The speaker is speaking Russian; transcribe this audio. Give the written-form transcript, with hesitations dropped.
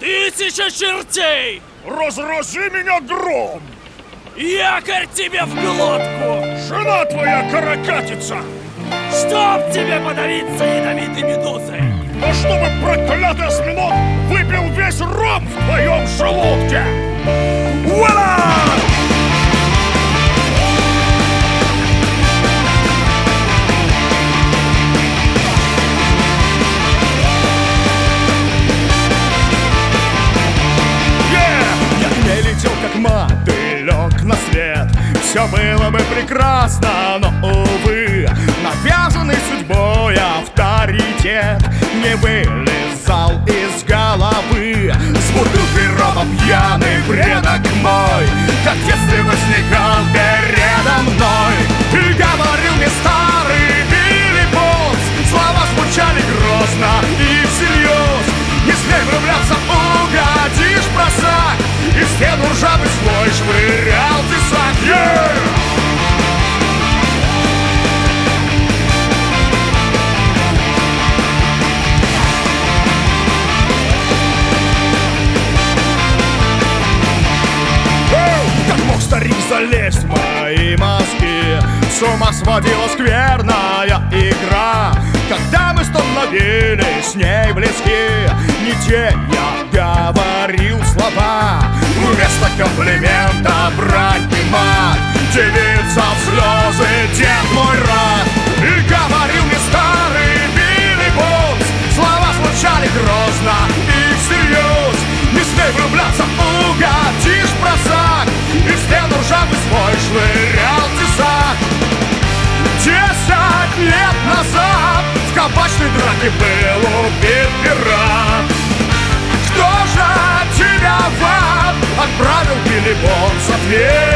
1000 чертей! Разрази меня гром! Якорь тебе в глотку! Жена твоя каракатица! Чтоб тебе подавиться ядовитой медузой! А чтобы проклятый осьминог выпил весь ром в твоем желудке! Вуаля! Как мотылек на свет, все было бы прекрасно, но, увы, навязанный судьбой авторитет не вылезал из головы. С бутылкой рома пьяный предок мой, как в детстве возникал передо мной. И говорил мне старый Билли Бонс, слова звучали грозно и всерьез: не смей влюбляться, угодишь, просак. И в стену ржавый свой швырял тесак. Как мог старик залезть в мои мозги? С ума сводила скверная игра, когда мы становились с ней близки. Не те я говорил слова, вместо комплимента брать не мат. Девица в слезы, дед мой рад. И говорил мне старый Билли Бонс, слова звучали грозно и всерьез: не смей влюбляться, угодишь, просак. И в стену ржавый свой швырял тесак. 10 лет назад в кабачной драке был убит пират. Кто же тебя в ад отправил, Билли Бонс? Ответ.